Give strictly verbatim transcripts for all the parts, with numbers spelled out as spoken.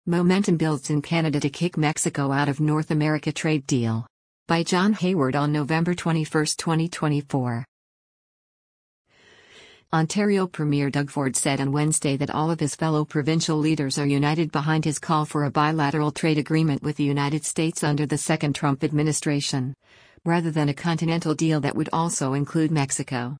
Momentum builds in Canada to kick Mexico out of North America trade deal. By John Hayward on November twenty-first, twenty twenty-four. Ontario Premier Doug Ford said on Wednesday that all of his fellow provincial leaders are united behind his call for a bilateral trade agreement with the United States under the second Trump administration, rather than a continental deal that would also include Mexico.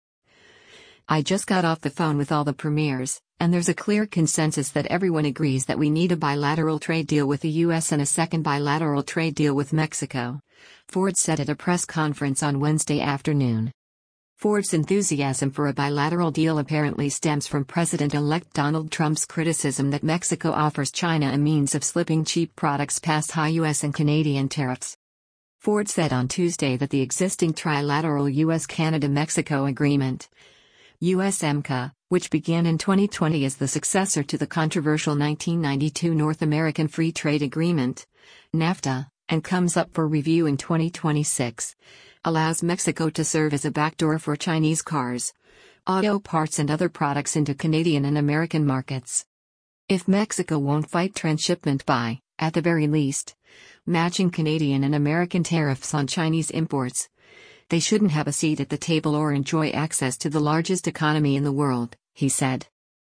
"I just got off the phone with all the premiers, and there's a clear consensus that everyone agrees that we need a bilateral trade deal with the U S and a second bilateral trade deal with Mexico," Ford said at a press conference on Wednesday afternoon. Ford's enthusiasm for a bilateral deal apparently stems from President-elect Donald Trump's criticism that Mexico offers China a means of slipping cheap products past high U S and Canadian tariffs. Ford said on Tuesday that the existing trilateral U S Canada Mexico agreement, U S M C A, which began in twenty twenty as the successor to the controversial nineteen ninety-two North American Free Trade Agreement, NAFTA, and comes up for review in twenty twenty-six, allows Mexico to serve as a backdoor for Chinese cars, auto parts and other products into Canadian and American markets. If Mexico won't fight transshipment by, at the very least, matching Canadian and American tariffs on Chinese imports, they shouldn't have a seat at the table or enjoy access to the largest economy in the world, he said.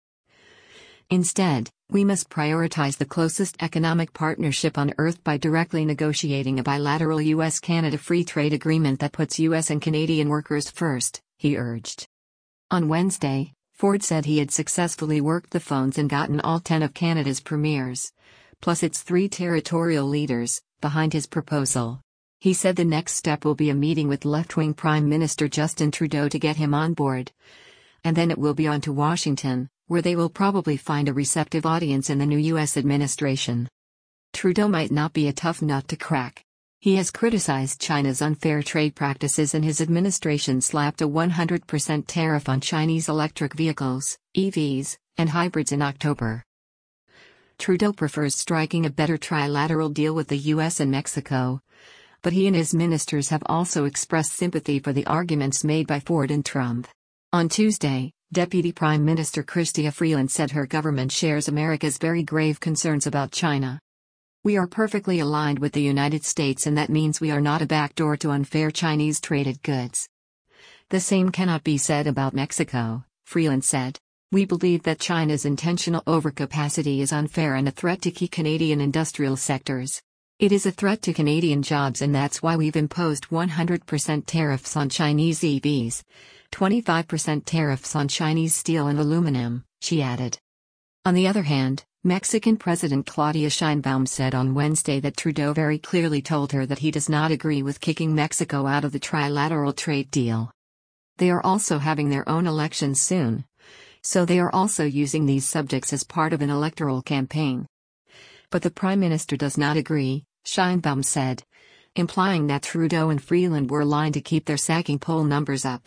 Instead, we must prioritize the closest economic partnership on earth by directly negotiating a bilateral U S Canada free trade agreement that puts U S and Canadian workers first, he urged. On Wednesday, Ford said he had successfully worked the phones and gotten all ten of Canada's premiers, plus its three territorial leaders, behind his proposal. He said the next step will be a meeting with left-wing Prime Minister Justin Trudeau to get him on board. And then it will be on to Washington, where they will probably find a receptive audience in the new U S administration. Trudeau might not be a tough nut to crack. He has criticized China's unfair trade practices, and his administration slapped a one hundred percent tariff on Chinese electric vehicles, E Vs, and hybrids in October. Trudeau prefers striking a better trilateral deal with the U S and Mexico, but he and his ministers have also expressed sympathy for the arguments made by Ford and Trump. On Tuesday, Deputy Prime Minister Chrystia Freeland said her government shares America's very grave concerns about China. "We are perfectly aligned with the United States, and that means we are not a backdoor to unfair Chinese traded goods. The same cannot be said about Mexico," Freeland said. "We believe that China's intentional overcapacity is unfair and a threat to key Canadian industrial sectors. It is a threat to Canadian jobs, and that's why we've imposed one hundred percent tariffs on Chinese E Vs, twenty-five percent tariffs on Chinese steel and aluminum," she added. On the other hand, Mexican President Claudia Sheinbaum said on Wednesday that Trudeau very clearly told her that he does not agree with kicking Mexico out of the trilateral trade deal. They are also having their own elections soon, so they are also using these subjects as part of an electoral campaign. But the Prime Minister does not agree, Sheinbaum said, implying that Trudeau and Freeland were aligned to keep their sagging poll numbers up.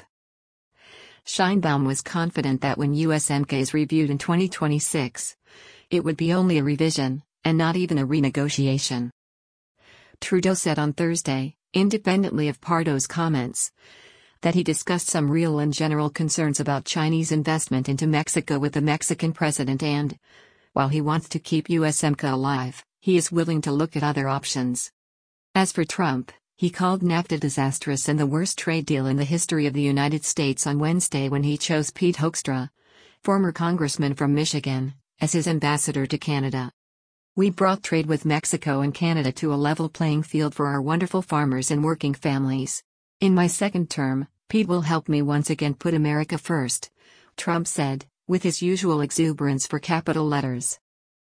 Sheinbaum was confident that when U S M C A is reviewed in twenty twenty-six, it would be only a revision, and not even a renegotiation. Trudeau said on Thursday, independently of Pardo's comments, that he discussed some real and general concerns about Chinese investment into Mexico with the Mexican president, and, while he wants to keep U S M C A alive, he is willing to look at other options. As for Trump, he called NAFTA disastrous and the worst trade deal in the history of the United States on Wednesday when he chose Pete Hoekstra, former congressman from Michigan, as his ambassador to Canada. "We brought trade with Mexico and Canada to a level playing field for our wonderful farmers and working families. In my second term, Pete will help me once again put America first," Trump said, with his usual exuberance for capital letters.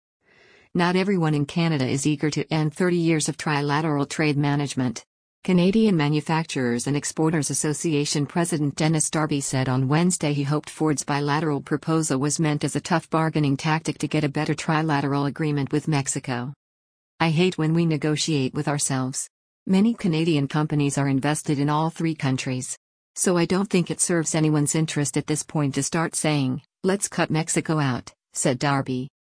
Not everyone in Canada is eager to end thirty years of trilateral trade management. Canadian Manufacturers and Exporters Association President Dennis Darby said on Wednesday he hoped Ford's bilateral proposal was meant as a tough bargaining tactic to get a better trilateral agreement with Mexico. "I hate when we negotiate with ourselves. Many Canadian companies are invested in all three countries. So I don't think it serves anyone's interest at this point to start saying, let's cut Mexico out," said Darby.